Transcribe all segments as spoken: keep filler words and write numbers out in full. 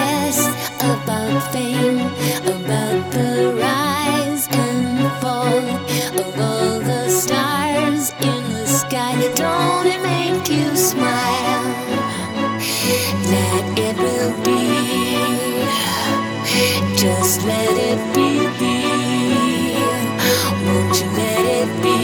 stress about fame, about the rise and fall of all the stars in the sky. Don't it make you smile that it will be? Just let it be. Won't you let it be?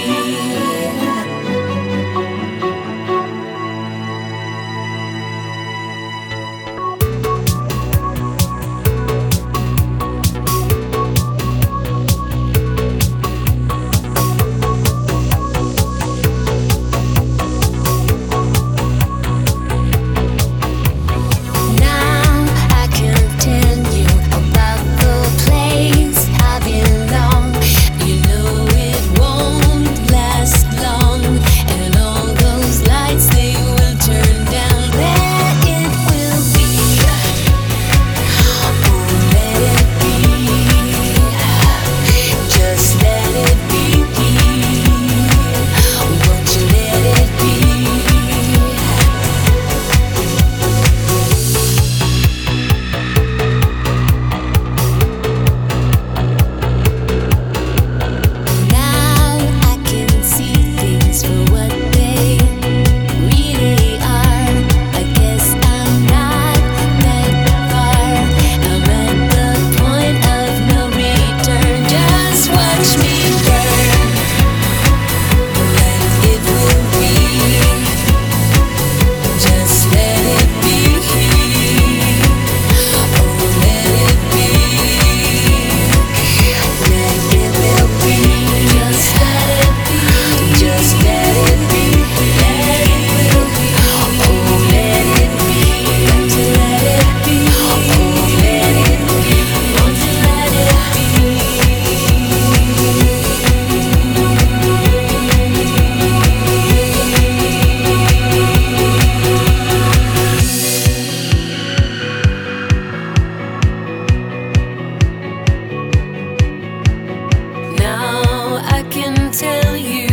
Tell you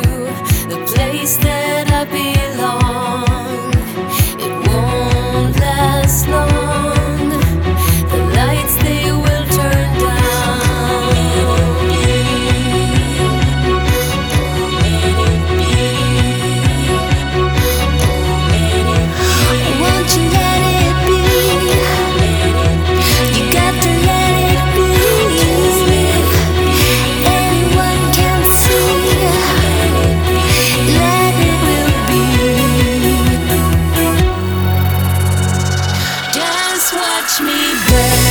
the place that I belong. It won't last long. The lights they will turn down. Won't you let it be? You got to let it be. Anyone can see. Let it will be. Just watch me burn.